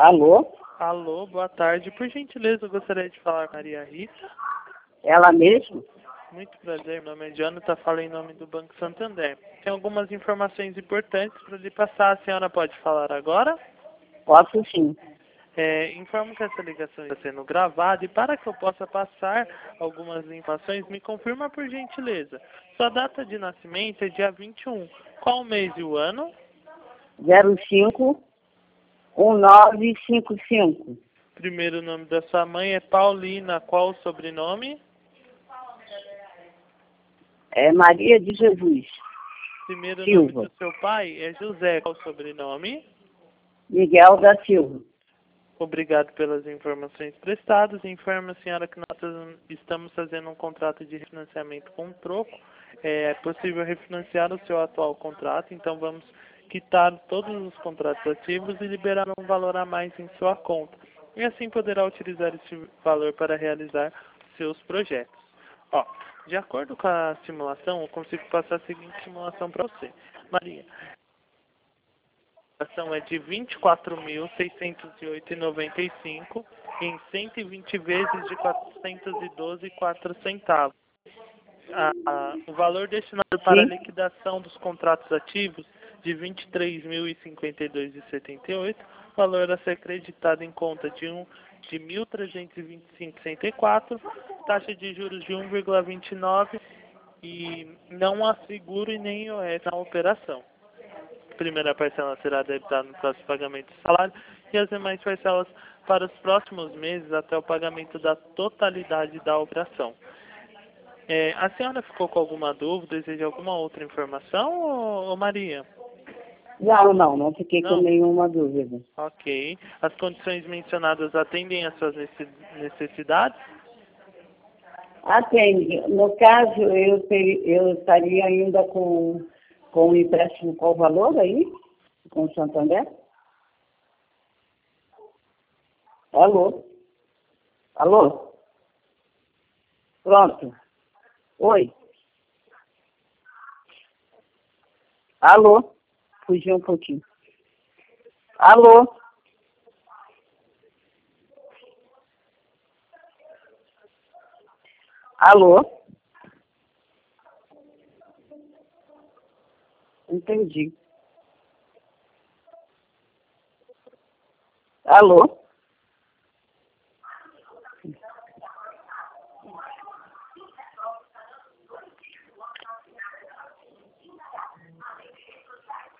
Alô? Alô, boa tarde. Por gentileza, eu gostaria de falar com a Maria Rita. Ela mesmo? Muito prazer, meu nome é Jonathan, falo em nome do Banco Santander. Tem algumas informações importantes para lhe passar. A senhora pode falar agora? Posso sim. Informo que essa ligação está sendo gravada e para que eu possa passar algumas informações, me confirma por gentileza. Sua data de nascimento é dia 21. Qual o mês e o ano? 051955. Primeiro nome da sua mãe é Paulina. Qual o sobrenome? É Maria de Jesus. Primeiro Silva. nome do seu pai é José. Qual o sobrenome? Miguel da Silva. Obrigado pelas informações prestadas. Informo a senhora que nós estamos fazendo um contrato de refinanciamento com troco. É possível refinanciar o seu atual contrato, então vamos quitar todos os contratos ativos e liberar um valor a mais em sua conta. E assim poderá utilizar esse valor para realizar seus projetos. Ó, de acordo com a simulação, eu consigo passar a seguinte simulação para você. Maria, a ação é de R$ 24.608,95 em 120 vezes de R$ 412,04. O valor destinado para a liquidação dos contratos ativos de R$ 23.052,78, valor a ser creditado em conta de R$ 1.325,64, taxa de juros de 1,29 e não há seguro e nem IOF na operação. A primeira parcela será debitada no próximo pagamento do salário e as demais parcelas para os próximos meses até o pagamento da totalidade da operação. A senhora ficou com alguma dúvida, deseja alguma outra informação, ou Maria? Não fiquei Não? com nenhuma dúvida. Ok. As condições mencionadas atendem às suas necessidades? Atende. No caso, eu estaria ainda com o empréstimo qual valor aí? Com o Santander? Alô? Alô? Pronto. Oi. Alô? Fugiu um pouquinho. Alô? Alô? Entendi. Alô?